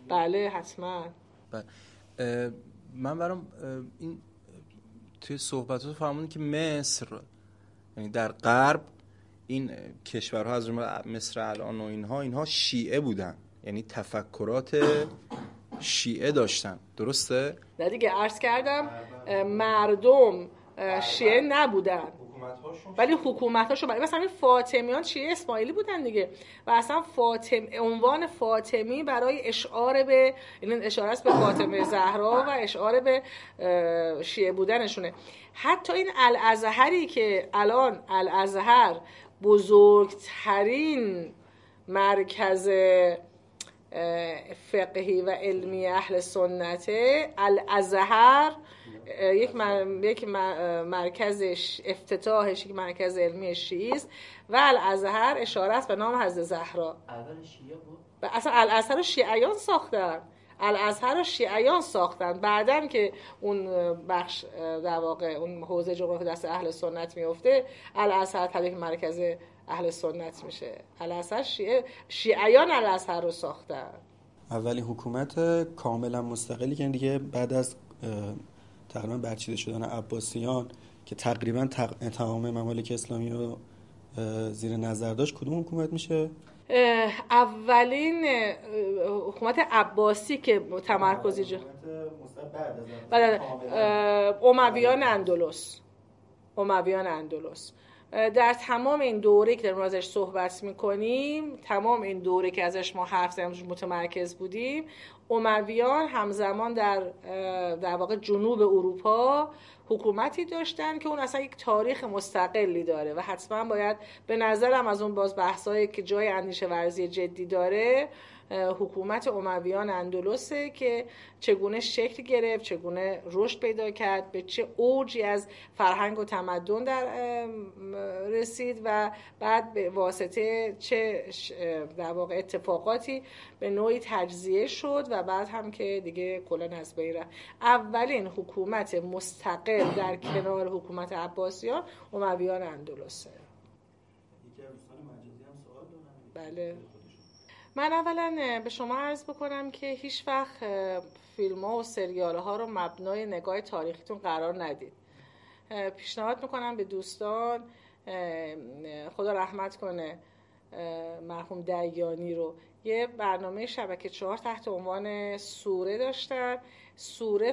بله حتما. من برام این توی صحبتات فهمیدم که مصر، یعنی در غرب این کشورها از جمله مصر الان و اینها شیعه بودن، یعنی تفکرات شیعه داشتن، درسته؟ نه دیگه، عرض کردم مردم شیعه نبودن ولی حکومتاشو مثلا این فاطمیان شیعه اسماعیلی بودن دیگه، و اصلا عنوان فاطمی برای اشعار به، این اشاره است به فاطمه زهرا و اشعار به شیعه بودنشونه. حتی این الازهری که الان الازهر بزرگترین مرکز فقهی و علمی اهل سنته، الازهر یک مرکز افتتاحش یک مرکز علمی شیعی است و الازهر اشاره است به نام حضرت زهرا. اول شیعه بود، اصلا الازهر رو شیعیان ساختن، الازهر رو شیعیان ساختن. بعدن که اون بخش در واقع اون حوزه جغرافی دست اهل سنت میفته، الازهر تبدیل به مرکز اهل سنت میشه. الازهر شیعیان الازهر رو ساختن. اولی حکومت کاملا مستقلی که دیگه بعد از تقریبا برچیده شدن عباسیان که تقریبا تمام ممالک اسلامی رو زیر نظر داشت، کدوم حکومت میشه؟ اولین حکومت عباسی که تمرکزی امویان اندلس. در تمام این دوره که داریم ازش صحبت میکنیم، تمام این دوره که ازش ما حرف زدیم متمرکز بودیم، امویان همزمان در واقع جنوب اروپا حکومتی داشتن که اون اصلا یک تاریخ مستقلی داره و حتما باید به نظرم از اون باز بحثایی که جای اندیشه ورزی جدی داره، حکومت امویان اندلسه که چگونه شکل گرفت، چگونه رشد پیدا کرد، به چه اوجی از فرهنگ و تمدن در رسید و بعد به واسطه چه در واقع اتفاقاتی به نوعی تجزیه شد و بعد هم که دیگه کلا از بین رفت. اولین حکومت مستقل در کنار حکومت عباسیان امویان اندلسه. بله. من اولا به شما عرض بکنم که هیچ وقت فیلم ها و سریال ها رو مبنای نگاه تاریخیتون قرار ندید. پیشنهاد میکنم به دوستان، خدا رحمت کنه مرحوم دیانی رو، یه برنامه شبکه 4 تحت عنوان سوره داشتن، سوره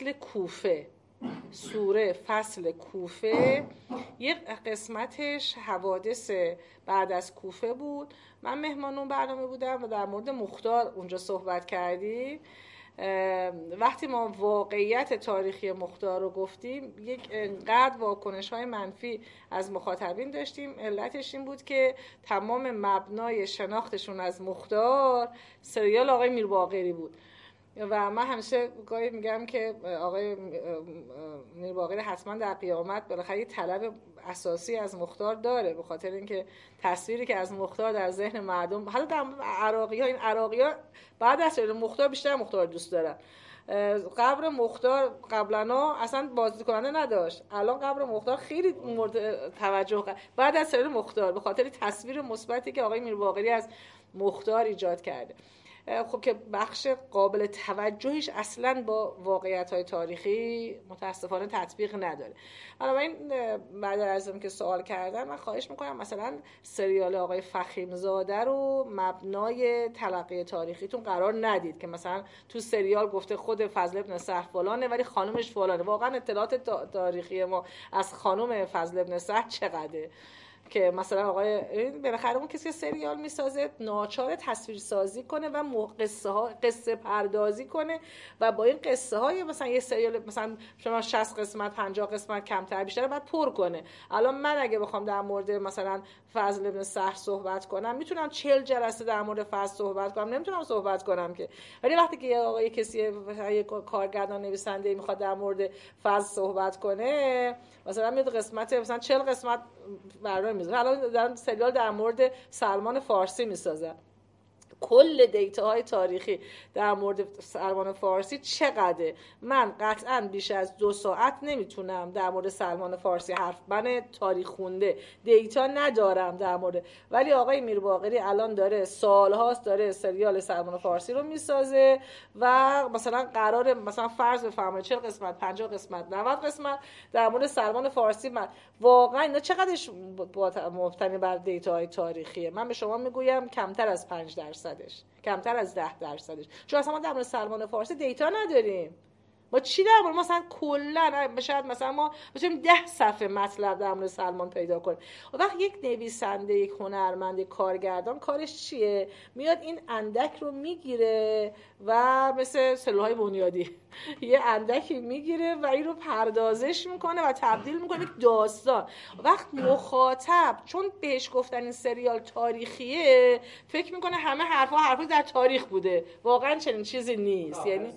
فصل کوفه، یه قسمتش حوادث بعد از کوفه بود. من مهمان اون برنامه بودم و در مورد مختار اونجا صحبت کردیم. وقتی ما واقعیت تاریخی مختار رو گفتیم، یک انقدر واکنش‌های منفی از مخاطبین داشتیم. علتش این بود که تمام مبنای شناختشون از مختار سریال آقای میرباقری بود و من همیشه گاهی میگم که آقای میرباقری حتما در قیامت بالاخره یه طلب اساسی از مختار داره، به خاطر اینکه تصویری که از مختار در ذهن مردم، حتی در عراقی‌ها، این عراقی‌ها بعد از مختار بیشتر مختار دوست دارن. قبر مختار قبلا اصلا بازدید کننده نداشت، الان قبر مختار خیلی مورد توجه بعد از مختار، به خاطر تصویر مثبتی که آقای میرباقری از مختار ایجاد کرده. خب که بخش قابل توجهیش اصلا با واقعیت‌های تاریخی متاسفانه تطبیق نداره. بنابراین بعد از اینکه سوال کردم، من خواهش میکنم مثلا سریال آقای فخیمزاده رو مبنای تلقی تاریخیتون قرار ندید که مثلا تو سریال گفته خود فضل ابن سهر فلانه ولی خانومش فلانه. واقعا اطلاعات تاریخی ما از خانم فضل ابن سهر چقدره که مثلا آقای بالاخره اون کسی که سریال میسازه ناچار تصویر سازی کنه و قصه پردازی کنه و با این قصه های مثلا یه سریال مثلا شما 60 قسمت 50 قسمت کمتر بیشتر بعد پر کنه. الان من اگه بخوام در مورد مثلا فضل ابن سهر صحبت کنم، میتونم 40 جلسه در مورد فضل صحبت کنم، نمیتونم صحبت کنم که. ولی وقتی که آقای کسی یه کارگردان نویسنده میخواد در مورد فضل صحبت کنه، مثلا میاد قسمت مثلا 40 قسمت برنامه میذاره. الان در سریال در مورد سلمان فارسی میسازن، کل دیتاهای تاریخی در مورد سلمان فارسی چقدره. من قطعاً بیش از 2 ساعت نمیتونم در مورد سلمان فارسی حرف، من تاریخ خونده دیتا ندارم در مورد، ولی آقای میرباقری الان داره سالهاست داره سریال سلمان فارسی رو میسازه و مثلا قراره مثلا فرض بفرمایید 40 قسمت 50 قسمت 90 قسمت در مورد سلمان فارسی. واقعا اینا چقدرش مبتنی بر دیتاهای تاریخیه؟ من به شما میگویم کمتر از 5%، کمتر از 10%، چون اصلا ما در مورد سلمان فارسی دیتا نداریم. ما چی در مورد مثلا کلا شاید مثلا ما بتونیم 10 صفحه مطلب در مورد سلمان پیدا کنیم. وقتی یک نویسنده، یک هنرمند، یک کارگردان کارش چیه؟ میاد این اندک رو میگیره و مثل سلولهای بنیادی یه اندکی میگیره و این رو پردازش میکنه و تبدیل میکنه یک داستان. وقت مخاطب چون بهش گفتن این سریال تاریخیه فکر میکنه همه حرفا در تاریخ بوده. واقعا چنین چیزی نیست. یعنی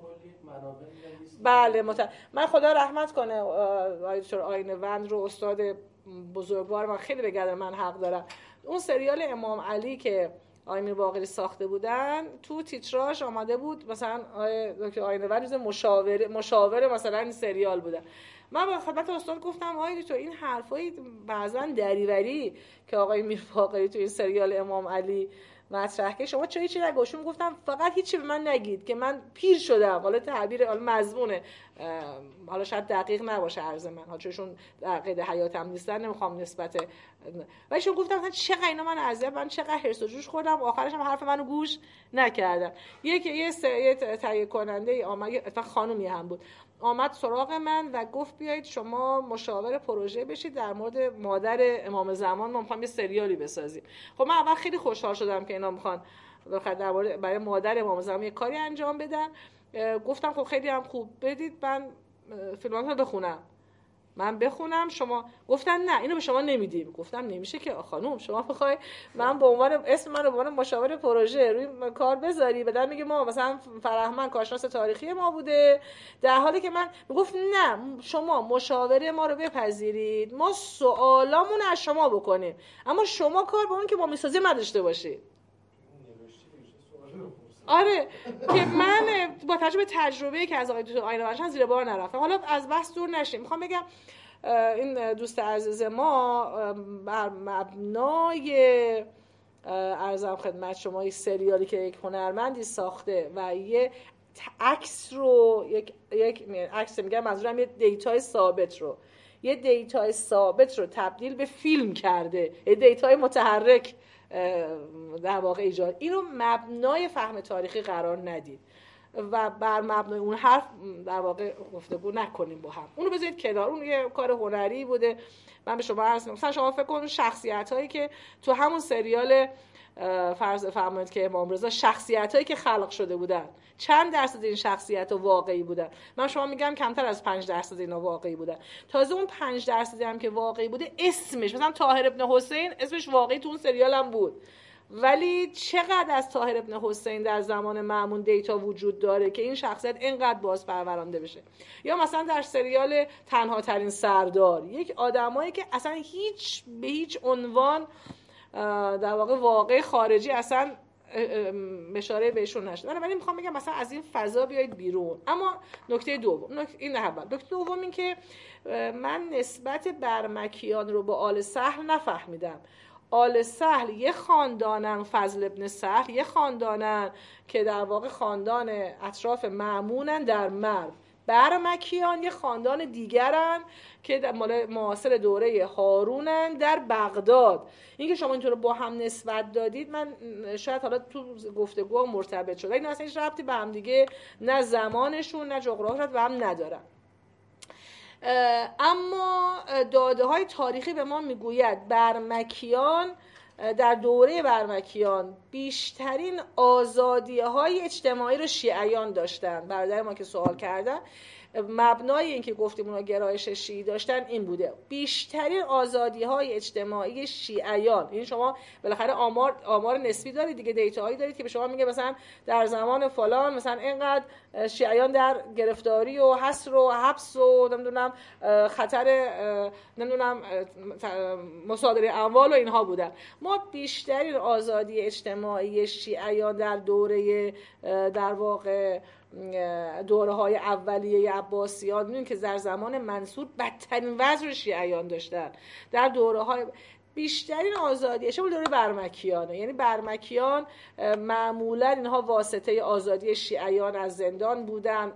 بله من خدا رحمت کنه دکتر آینه‌وند رو، استاد بزرگوار من، خیلی به گرد من حق دارم. اون سریال امام علی که آقای میرباقری ساخته بودن تو تیتراژ آمده بود مثلا دکتر آینه‌وند مشاور مثلا این سریال بودن. من به خدمت استاد گفتم آقای دکتر این حرفای بعضا دریوری که آقای میرباقری تو این سریال امام علی مطرح که شما چه هیچی نگوشون، گفتم فقط هیچی به من نگید که من پیر شدم. حالا تعبیر مضمونه، حالا شاید دقیق نباشه عرض من، حالا چون در قید حیاتم نیستن نمیخوام نسبت، ولی چون گفتم مثلا چقدر اینا من اذیت، من چقدر حرص و جوش خوردم، آخرش هم حرف منو گوش نکردن. یه تهیه کننده اومد، اتفاقا خانومی هم بود، آمد سراغ من و گفت بیایید شما مشاور پروژه بشید در مورد مادر امام زمان، ما می‌خوایم یه سریالی بسازیم. خب من اول خیلی خوشحال شدم که اینا میخوان در مورد برای مادر امام زمان یه کاری انجام بدن. گفتم خب خیلی هم خوب، بدید من فیلماتون رو بخونم. من بخونم شما. گفتن نه اینو به شما نمیدیم. گفتم نمیشه که خانم، شما بخوای من به عنوان اسم من رو به عنوان مشاور پروژه روی کار بذاری، بعد میگه ما مثلا فرهمند کارشناس تاریخی ما بوده، در حالی که من میگفت نه شما مشاوره ما رو بپذیرید، ما سوالامون از شما بکنیم، اما شما کار با اون که ما میسازیم نداشته باشید. آره که من با تجربه‌ای که از آقای دکتر آینه‌وند زیر بار نرفتم. حالا از بحث دور نشیم، میخوام بگم این دوست عزیز ما بر مبنای عرضم خدمت شما یک سریالی که یک هنرمندی ساخته و یه عکس رو یک عکس میگم منظورم یه دیتای ثابت رو تبدیل به فیلم کرده، یه دیتای متحرک در واقع ایجاد، اینو مبنای فهم تاریخی قرار ندید و بر مبنای اون حرف در واقع گفتگو نکنیم با هم. اونو بذارید کنار، اون یه کار هنری بوده. من به شما عرض می‌کنم مثلا شما فکر کنید شخصیتایی که تو همون سریال فرض فرمایید که امام رضا، شخصیتایی که خلق شده بودن چند درصد این شخصیت‌ها واقعی بودن؟ من شما میگم کمتر از 5% اینا واقعی بودن. تازه اون 5% هم که واقعی بوده اسمش مثلا طاهر ابن حسین اسمش واقعی تو اون سریال هم بود، ولی چقدر از طاهر ابن حسین در زمان مأمون دیتا وجود داره که این شخصیت اینقدر باز پرورانده بشه؟ یا مثلا در سریال تنها ترین سردار، یک آدمایی که اصلا به هیچ عنوان در واقع خارجی اصلا اشاره بهشون نشد. ولی میخوام بگم مثلا از این فضا بیایید بیرون. اما نکته دوم این اول. نکته دوم این که من نسبت برمکیان رو با آل سهل نفهمیدم. آل سهل یه خاندانن، فضل ابن سهل یه خاندانن که در واقع خاندان اطراف مأمونن در مرو. برمکیان یه خاندان دیگرن که مال معاصر دوره هارونن در بغداد. این که شما اینطور با هم نسبت دادید، من شاید حالا تو گفتگو مرتبط شده، این اصلا هیچ ربطی به هم دیگه نه زمانشون نه جغرافیاشون به هم ندارن. اما داده های تاریخی به ما میگوید برمکیان در دوره برمکیان بیشترین آزادی های اجتماعی رو شیعیان داشتن. برادر ما که سوال کردن مبنای این که گفتیم اونا گرایش شیعی داشتن این بوده. بیشترین آزادی‌های اجتماعی شیعیان، این شما بالاخره آمار نسبی دارید دیگه، دیتاهایی دارید که به شما میگه مثلا در زمان فلان مثلا اینقدر شیعیان در گرفتاری و حصر و حبس و نمیدونم خطر نمیدونم مصادره اموال و اینها بودن. ما بیشترین آزادی اجتماعی شیعیان در دوره در واقع دوره‌های اولیه عباسیان، می‌بینیم که در زمان منصور بدترین وضع رو شیعیان داشتن. در دوره‌های بیشترین آزادی شما دوره برمکیانه، یعنی برمکیان معمولا اینها واسطه آزادی شیعیان از زندان بودن،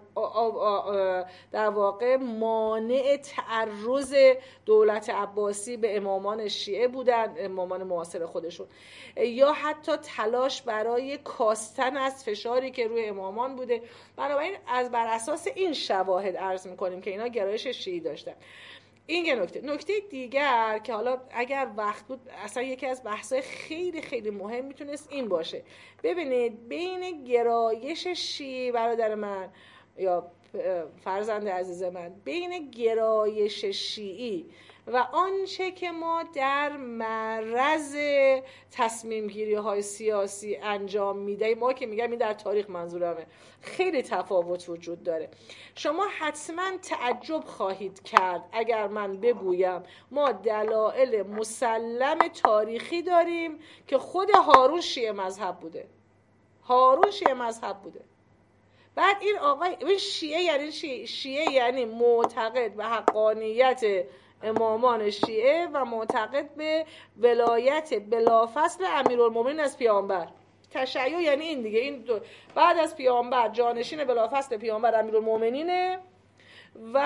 در واقع مانع تعرض دولت عباسی به امامان شیعه بودن، امامان معاصر خودشون، یا حتی تلاش برای کاستن از فشاری که روی امامان بوده. بنابراین بر اساس این شواهد عرض می‌کنیم که اینا گرایش شیعی داشتن. این یه نکته دیگر که حالا اگر وقت بود اصلا یکی از بحث‌های خیلی خیلی مهم میتونست این باشه. ببینید بین گرایش شیعی برادر من یا فرزند عزیز من، بین گرایش شیعی و آنچه که ما در معرض تصمیم گیری های سیاسی انجام میدهیم، ما که میگم این در تاریخ منظورمه، خیلی تفاوت وجود داره. شما حتما تعجب خواهید کرد اگر من بگویم ما دلایل مسلم تاریخی داریم که خود هارون شیعه مذهب بوده. هارون شیعه مذهب بوده. بعد این آقای شیعه یعنی معتقد به حقانیت امامان شیعه و معتقد به ولایت بلافصل امیرالمومنین از پیامبر. تشیع یعنی این دیگه، این بعد از پیامبر جانشین بلافصل پیامبر امیرالمومنینه و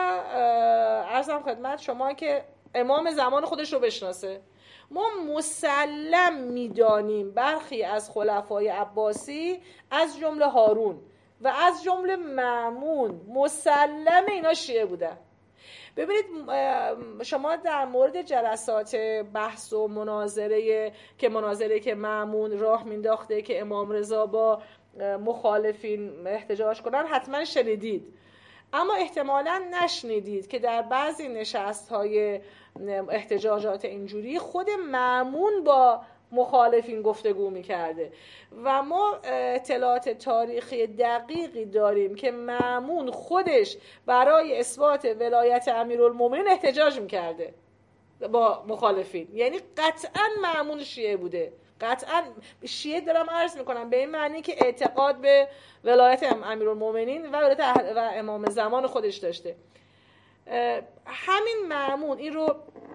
عرضم خدمت شما که امام زمان خودش رو بشناسه. ما مسلم میدانیم برخی از خلفای عباسی از جمله هارون و از جمله مأمون مسلم اینا شیعه بودن. ببینید شما در مورد جلسات بحث و مناظره که مأمون راه مینداخته که امام رضا با مخالفین احتجاج کنن حتما شنیدید، اما احتمالاً نشنیدید که در بعضی نشست‌های احتجاجات اینجوری خود مأمون با مخالفین گفتگو میکرده و ما اطلاعات تاریخی دقیقی داریم که مأمون خودش برای اثبات ولایت امیرالمومنین احتجاج میکرده با مخالفین. یعنی قطعا مأمون شیعه بوده، قطعا شیعه دارم عرض میکنم به این معنی که اعتقاد به ولایت امیرالمومنین و ولایت و امام زمان خودش داشته. همین مأمون این رو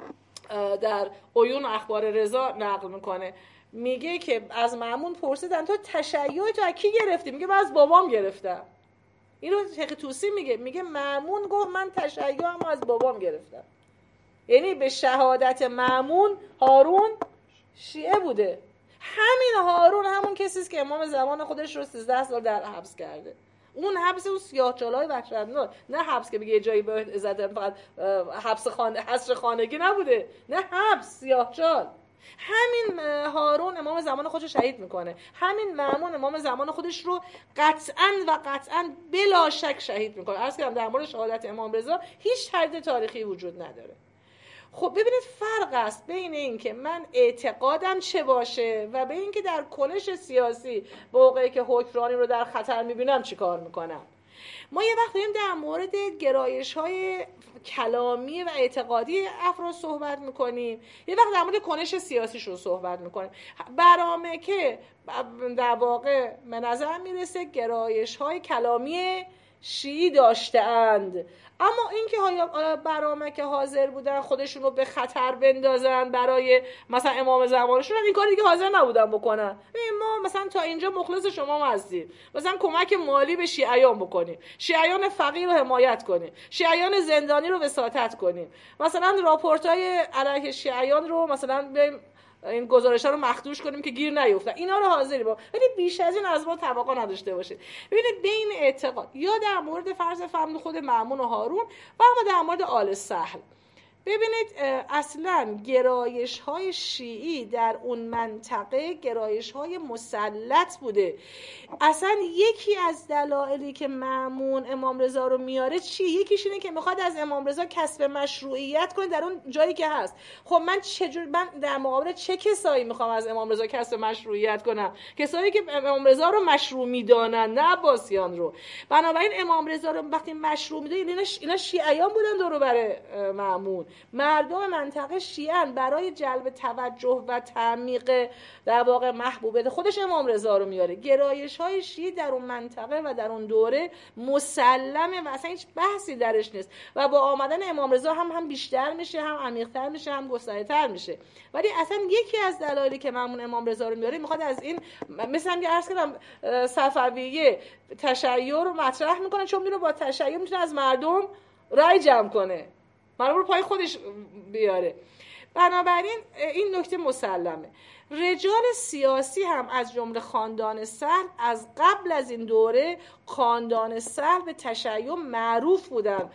در عیون اخبار رضا نقل میکنه، میگه که از مأمون پرسیدن تو تشیع تو از کی گرفتی؟ میگه من از بابام گرفتم. این رو شیخ طوسی میگه مأمون گفت من تشیعم از بابام گرفتم. یعنی به شهادت مأمون هارون شیعه بوده. همین هارون همون کسیست که امام زمان خودش رو 13 سال در حبس کرده. اون حبس اون سیاه‌چالای وحشتناک، نه حبس که بگه یه جایی به عزت فقط حصر خانگی نبوده، نه حبس سیاه‌چال. همین هارون امام زمان خودش رو شهید میکنه، همین مأمون امام زمان خودش رو قطعاً بلا شک شهید میکنه. عرض کردم در مورد شهادت امام رضا هیچ تردید تاریخی وجود نداره. خب ببینید فرق است بین این که من اعتقادم چه باشه و به این که در کنش سیاسی موقعی که حکمرانی رو در خطر میبینم چی کار میکنم. ما یه وقت داریم در مورد گرایش‌های کلامی و اعتقادی افراد صحبت میکنیم، یه وقت در مورد کنش سیاسیش رو صحبت میکنیم. برامه که در واقع به نظر میرسه گرایش‌های کلامی شیعی داشته‌اند، اما اینکه برامه که حاضر بودن خودشون رو به خطر بندازن برای مثلا امام زمانشون، این کاری دیگه حاضر نبودن بکنن. ما مثلا تا اینجا مخلص شما هستیم، مثلا کمک مالی به شیعیان بکنیم، شیعیان فقیر رو حمایت کنیم، شیعیان زندانی رو وساطت کنیم، مثلا راپورتای علیه شیعیان رو مثلا این گزارش‌ها رو مخدوش کنیم که گیر نیفتن، اینا رو حاضری با، ولی بیش از این از ما توقع نداشته باشید. ببینید بین اعتقاد یا در مورد فرض فهم خود مأمون و هارون و اما در مورد آل سهل، ببینید اصلا گرایش های شیعی در اون منطقه گرایش های مسلط بوده. اصلا یکی از دلایلی که مأمون امام رضا رو میاره چیه؟ یکیش اینه که میخواد از امام رضا کسب مشروعیت کنه در اون جایی که هست. خب من در مقابل چه کسایی میخوام از امام رضا کسب مشروعیت کنم؟ کسایی که امام رضا رو مشروع میدانن، نه عباسیان رو. بنابراین امام رضا رو وقتی مشروع میدونه، اینا شیعیان بودن دور و بر مأمون، مردم منطقه شیعن، برای جلب توجه و تعمیق در واقع محبوبیت خودش امام رضا رو میاره. گرایش های شیعی در اون منطقه و در اون دوره مسلمه و اصلا هیچ بحثی درش نیست و با آمدن امام رضا هم بیشتر میشه، هم عمیق‌تر میشه، هم گسترده‌تر میشه. ولی اصلا یکی از دلایلی که مأمون امام رضا رو میاره میخواد از این، مثلا که عرض کردم صفویه تشیع رو مطرح میکنه چون میره با تشیع میتونه از مردم رای جمع کنه، مردم رو پای خودش بیاره. بنابراین این نکته مسلمه. رجال سیاسی هم از جمله خاندان سهل از قبل از این دوره خاندان سهل به تشیع معروف بودن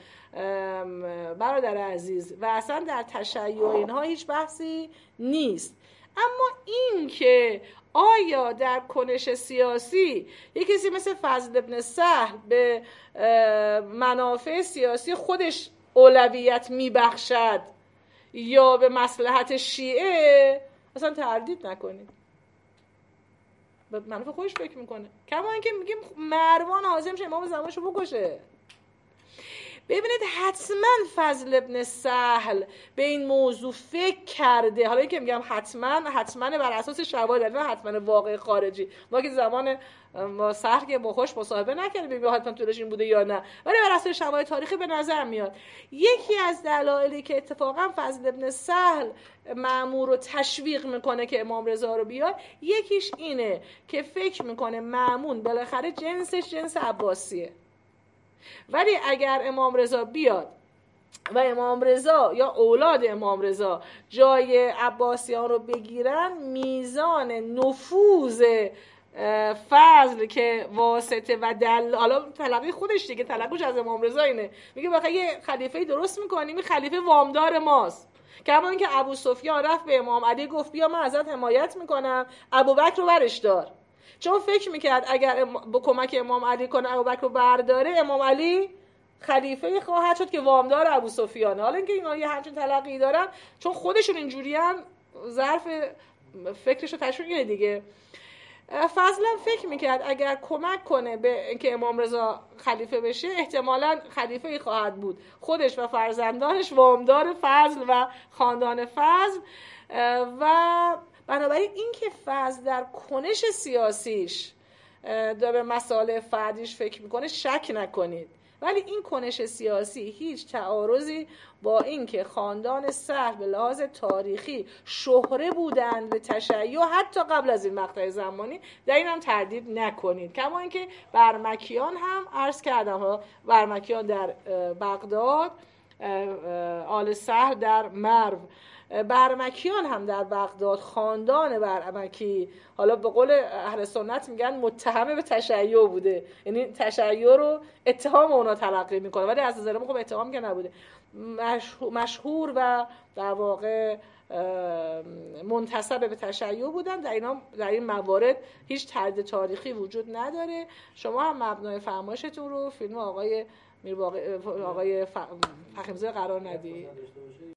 برادر عزیز و اصلا در تشیع اینها هیچ بحثی نیست. اما این که آیا در کنش سیاسی یک کسی مثل فضل ابن سهل به منافع سیاسی خودش اولویت میبخشد یا به مصلحت شیعه، اصلا تردید نکنید، به منافع خودش فکر میکنه. کما اینکه میگیم مروان حاضر میشه امام زمانشو بکشه. ببینید حتما فضل ابن سهل به این موضوع فکر کرده. حالا اینکه میگم حتما بر اساس شواهد، نه حتما واقع خارجی. ما که زمان ما سهل که با خوش مصاحبه نکردیم ببینیم حتما طولش این بوده یا نه، ولی بر اساس شواهد تاریخی به نظر میاد یکی از دلایلی که اتفاقا فضل ابن سهل مأمون رو تشویق میکنه که امام رضا رو بیاد، یکیش اینه که فکر میکنه مأمون بالاخره جنسش جنس عباسیه، ولی اگر امام رضا بیاد و امام رضا یا اولاد امام رضا جای عباسیان رو بگیرن، میزان نفوذ فضل که واسطه و حالا طلبی خودش دیگه، طلبش از امام رضا اینه، میگه بخاطر یه خلیفه درست میکنیم، این خلیفه وامدار ماست. کما اینکه ابو سفیان رفت به امام علی گفت بیا من ازت حمایت میکنم، ابوبکر رو برش دار، چون فکر میکرد اگر با کمک امام علی کنه ابوبکر رو برداره، امام علی خلیفه خواهد شد که وامدار ابو سفیانه. حالا اینکه اینا یه همچین تلقی دارن چون خودشون اینجوریان، ظرف فکرشو تشریح اینه دیگه. فضلا فکر میکرد اگر کمک کنه به اینکه امام رضا خلیفه بشه، احتمالاً خلیفه خواهد بود، خودش و فرزندانش وامدار فضل و خاندان فضل. و بنابراین این که فضل در کنش سیاسیش داره به مسائل فردیش فکر میکنه شک نکنید، ولی این کنش سیاسی هیچ تعارضی با این که خاندان سهل به لحاظ تاریخی شهره بودند به تشیع حتی قبل از این مقطع زمانی، در این هم تردید نکنید. کما اینکه برمکیان هم عرض کردم، برمکیان در بغداد، آل سهل در مرو، برمکیان هم در بغداد، خاندان برمکی حالا به قول اهل سنت میگن متهم به تشیع بوده، یعنی تشیع رو اتهام اونا تلقی میکنه، ولی از نظر ما خب اتهام که نبوده، مشهور و در واقع منتسب به تشیع بودن. در این موارد هیچ تردید تاریخی وجود نداره. شما هم مبنای فرمایشتون رو فیلم آقای فخیمزاده قرار ندید.